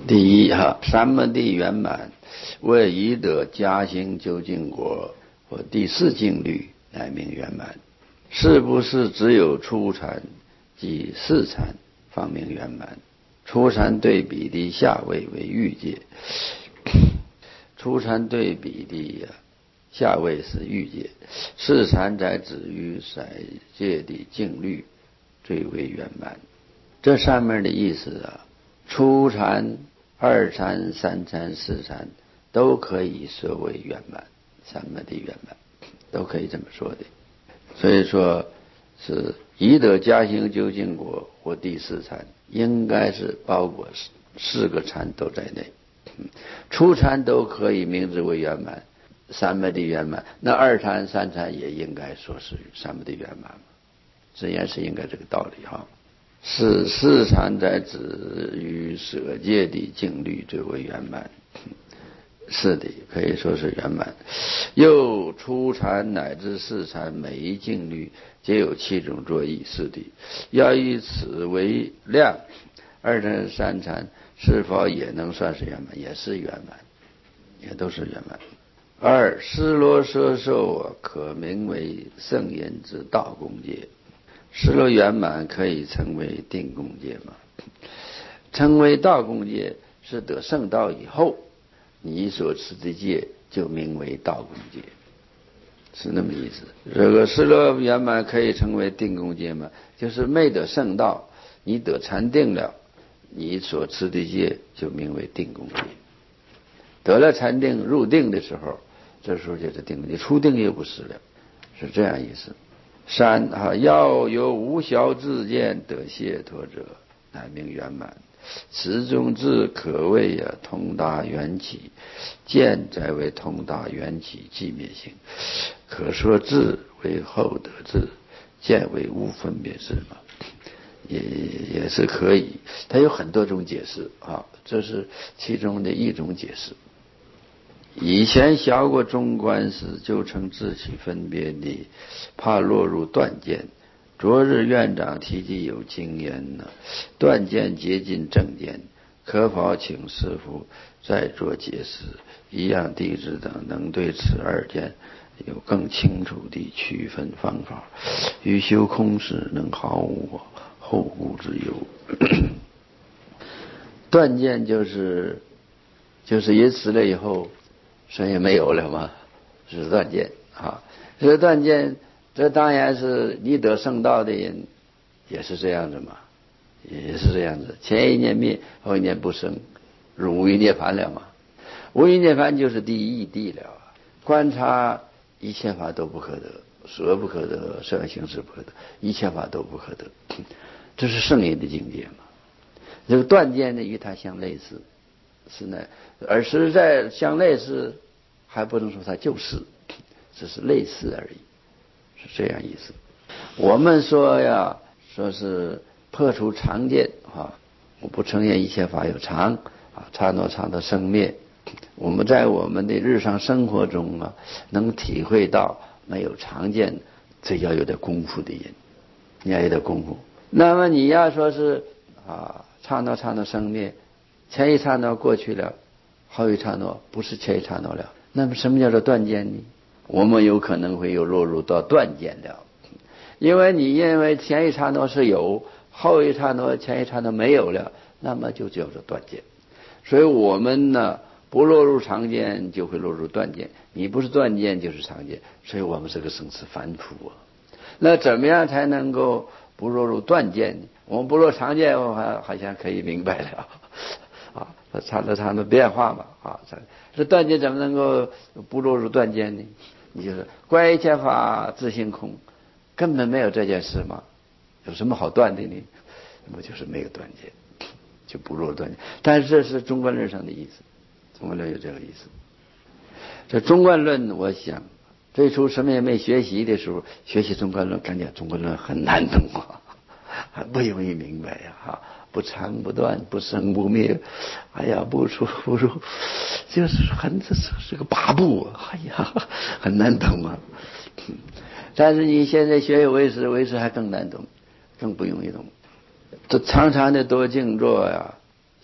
第一三摩地圆满，为已得加行究竟果或第四境律，乃名圆满。是不是只有初禅即四禅方名圆满？初禅对比的下位为欲界，初禅对比的下位是欲界，四禅在止于色界的境律最为圆满。这上面的意思初禅、二禅、三禅、四禅都可以说为圆满，三摩地圆满都可以这么说的。所以说是已得加行究竟果或第四禅，应该是包括四个禅都在内。初禅都可以名字为圆满，三摩地圆满，那二禅、三禅也应该说是三摩地圆满，这也是应该这个道理是四禅在止于色界的境律最为圆满，是的，可以说是圆满。又初禅乃至四禅每一境律皆有七种作意，是的，要以此为量，二禅三禅是否也能算是圆满？也是圆满，也都是圆满。二尸罗摄受可名为圣言之道功戒，尸罗圆满可以称为定功戒吗？称为道功戒是得圣道以后，你所持的戒就名为道功戒，是那么意思。这个尸罗圆满可以称为定功戒吗？就是没得圣道，你得禅定了，你所持的戒就名为定功戒。得了禅定入定的时候，这时候就是定功戒，出定又不是了，是这样意思。三要有无小自见得解脱者，乃名圆满。此中智可谓通达缘起，见则为通达缘起寂灭性，可说智为后得智，见为无分别智嘛，也是可以。它有很多种解释这是其中的一种解释。以前学过中观时就曾自起分别的，怕落入断见。昨日院长提及有经言断见接近正见，可否请师父再做解释？一样弟子等能对此二见有更清楚的区分方法，于修空时能毫无后顾之忧。断见就是一死了以后什么也没有了嘛，是断见这个断见，这当然是你得圣道的人也是这样子嘛，也是这样子，前一念灭，后一念不生，入无余涅槃了嘛。无余涅槃就是第一义谛了观察一切法都不可得，所不可得，色形识不可得，一切法都不可得，这是圣人的境界嘛。这个断见呢，与它相类似，是呢，而实在相类似，还不能说它就是，只是类似而已，是这样意思。我们说说是破除常见我不承认一切法有常刹那刹那生灭。我们在我们的日常生活中能体会到没有常见，这要有点功夫的人，你要有点功夫。那么你要说是刹那刹那生灭，前一刹那过去了，后一刹那不是前一刹那了，那么什么叫做断见呢？我们有可能会落入到断见了，因为你认为前一刹那是有，后一刹那前一刹那没有了，那么就叫做断见。所以我们呢不落入常见，就会落入断见，你不是断见就是常见，所以我们是个生死凡夫那怎么样才能够不落入断见呢？我们不落常见，我好像可以明白了刹那变化嘛这断见怎么能够不落入断见呢？你就是观一切法自性空，根本没有这件事嘛，有什么好断的呢？那么就是没有断见，就不落断见。但是这是中观论上的意思，中观论有这个意思。这中观论我想最初什么也没学习的时候，学习中观论感觉中观论很难懂不容易明白不常不断，不生不灭，不出不入，就是这是个八部很难懂但是你现在学唯识还更难懂，更不容易懂。这常常的多静坐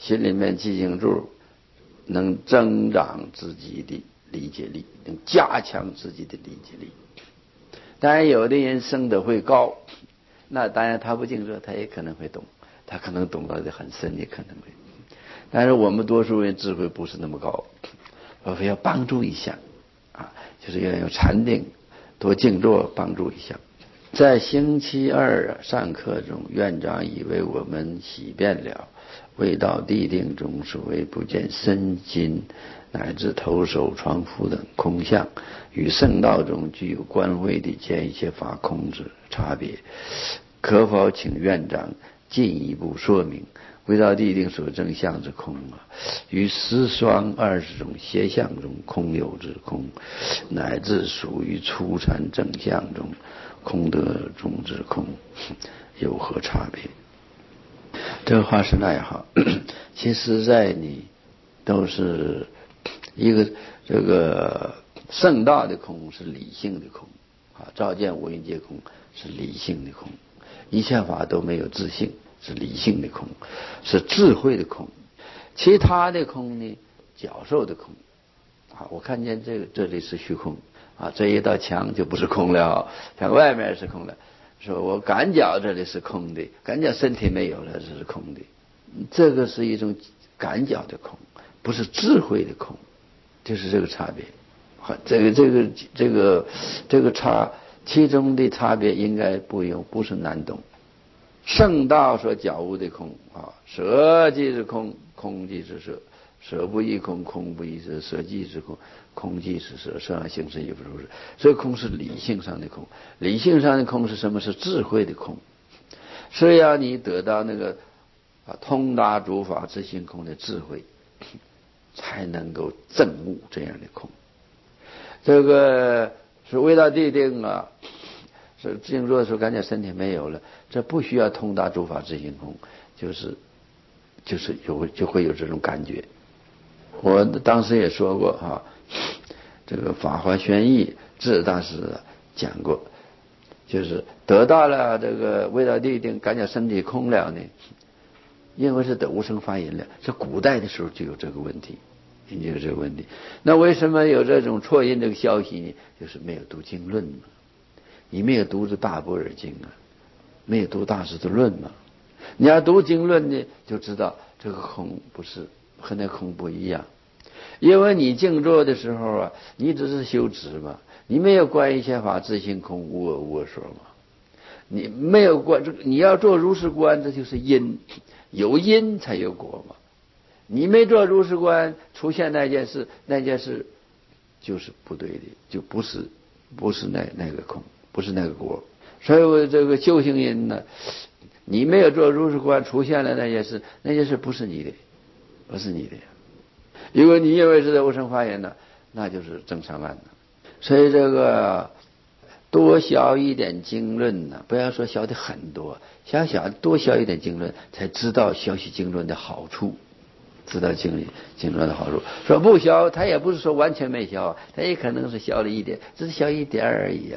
心里面记性住，能增长自己的理解力，能加强自己的理解力。当然有的人升得会高，那当然他不静坐，他也可能会懂，他可能懂得很深，也可能会。但是我们多数人智慧不是那么高，我非要帮助一下就是要有禅定，多静坐帮助一下。在星期二上课中，院长已为我们洗遍了未到地定中所谓不见身心乃至头手床腹等空相，与圣道中具有观慧的见一切法空之差别，可否请院长进一步说明未到地定所证相之空与十双20种邪相中空有之空，乃至属于初禅正相中空得中之空有何差别？这个话是那样好，其实在你都是一个这个圣道的空是理性的空照见五蕴皆空是理性的空，一切法都没有自性是理性的空，是智慧的空。其他的空呢，角受的空我看见这里是虚空这一道墙就不是空了，墙外面是空的，说我感觉这里是空的，感觉身体没有了，这是空的，这个是一种感觉的空，不是智慧的空，就是这个差别。这个其中的差别应该不是难懂。圣道所觉悟的空舍即是空，空即是舍，舍不异空，空不异舍，舍即是空，空即是舍，舍上形式亦不如是。所以空是理性上的空，理性上的空是什么？是智慧的空，是要你得到那个通达诸法自性空的智慧，才能够证悟这样的空。这个是未到地定是静坐的时候感觉身体没有了，这不需要通达诸法自性空，就会有这种感觉。我当时也说过这个法华玄义智大师讲过，就是得到了这个未到地定感觉身体空了呢，因为是得无生法隐了，是古代的时候就有这个问题，有这个问题。那为什么有这种错印这个消息呢？就是没有读经论嘛，你没有读这大般若经没有读大师的论嘛。你要读经论呢，就知道这个空不是和那空不一样。因为你静坐的时候你只是修持嘛，你没有观一切法自性空无我无我所嘛，你没有观，你要做如是观，这就是因，有因才有果嘛。你没做如是观，出现那件事就是不对的，就不是那个空，不是那个果。所以我这个修行因呢，你没有做如是观，出现了那件事不是你的，不是你的。如果你认为是在无生法隐呢，那就是正上慢的。所以这个多学一点经论呢，不要说学的很多，多学一点经论，才知道学习经论的好处，知道经论的好处。说不学，他也不是说完全没学，他也可能是学了一点，只是学一点而已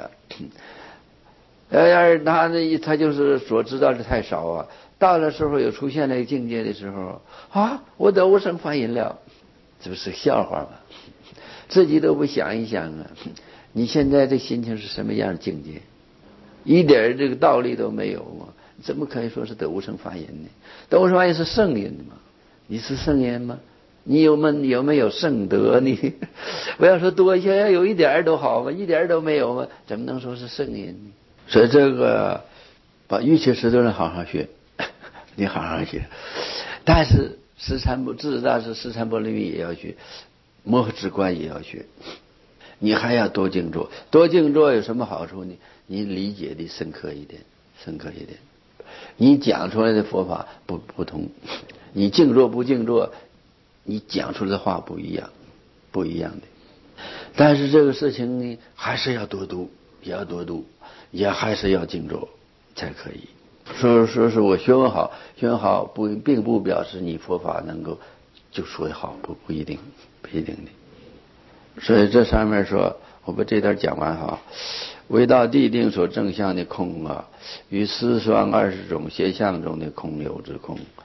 他就是所知道的太少到了时候有出现那个境界的时候我得无生法隐了，这不是笑话吗？自己都不想一想你现在这心情是什么样的境界？一点这个道理都没有吗？怎么可以说是得无生法隐呢？得无生法隐是圣因吗？你是圣因吗？你有没有圣德呢？不要说多一些，要有一点都好嘛，一点都没有嘛，怎么能说是圣因呢？所以这个把玉切石头人好好学，你好好学。但是智大师四禅波罗蜜也要学，摩诃止观也要学。你还要多静坐，多静坐有什么好处呢？你理解的深刻一点。你讲出来的佛法不同，你静坐不静坐，你讲出来的话不一样的。但是这个事情呢，还是要多读，也还是要静坐才可以。说是我学问好并不表示你佛法能够就说得好，不一定的。所以这上面说，我把这段讲完未到地定所证相的空与十双20种邪相中的空有之空，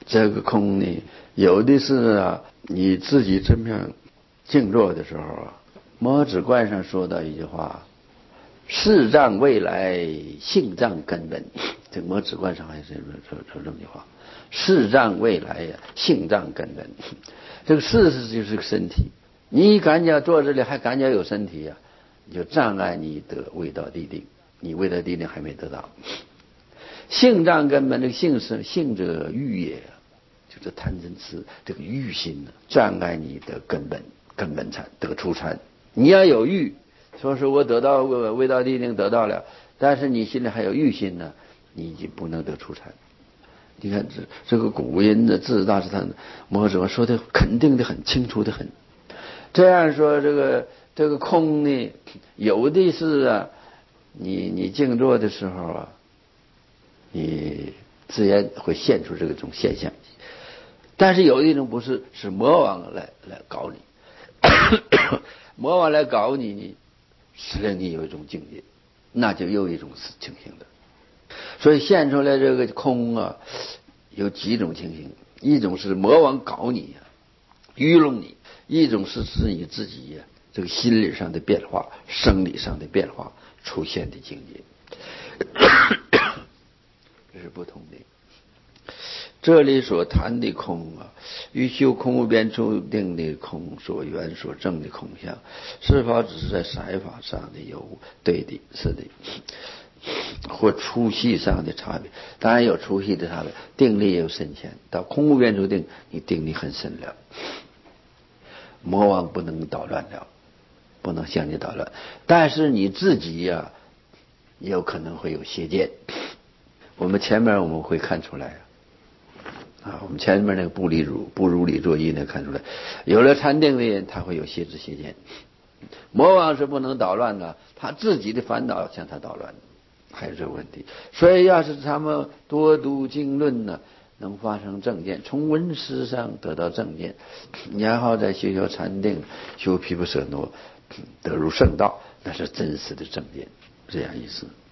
这个空呢，有的是啊，你自己这么样静坐的时候啊，摩指观上说到一句话：事障未来，性障根本。这摩指观上还是说这么句话：事障未来呀，性障根本。这个事就是个身体，你感觉坐这里还感觉有身体呀，你就障碍你得未到地定，你未到地定还没得到。性障根本，这个性是性者欲也，就是贪嗔痴这个欲心呢，障碍你的根本禅得出禅。你要有欲，说是我得到未到地定得到了，但是你心里还有欲心呢，你已经不能得出禅。你看这个古音的字大师他摩诘说的肯定的很，清楚的很。这样说这个空呢，有的是啊，你静坐的时候啊，你自然会现出这种现象。但是有一种不是，是魔王来搞你，魔王来搞你，使令你有一种境界，那就又一种情形的。所以现出来这个空啊，有几种情形：一种是魔王搞你愚弄你；一种是你自己这个心理上的变化、生理上的变化出现的境界，这是不同的。这里所谈的空啊，与修空无边处定的空所缘所证的空相，是否只是在色法上的有对的？是的。或粗细上的差别，当然有粗细的差别，定力也有深浅。到空无边处定，你定力很深了，魔王不能捣乱了，不能向你捣乱。但是你自己呀，有可能会有邪见。我们前面我们会看出来我们前面那个不如理作意呢，看出来，有了禅定的人，他会有邪知邪见。魔王是不能捣乱的，他自己的烦恼向他捣乱，还有这个问题。所以要是他们多读经论呢，能发生正见，从闻思上得到正见，然后再修禅定，修毗婆舍那，得入圣道，那是真实的正见，这样意思。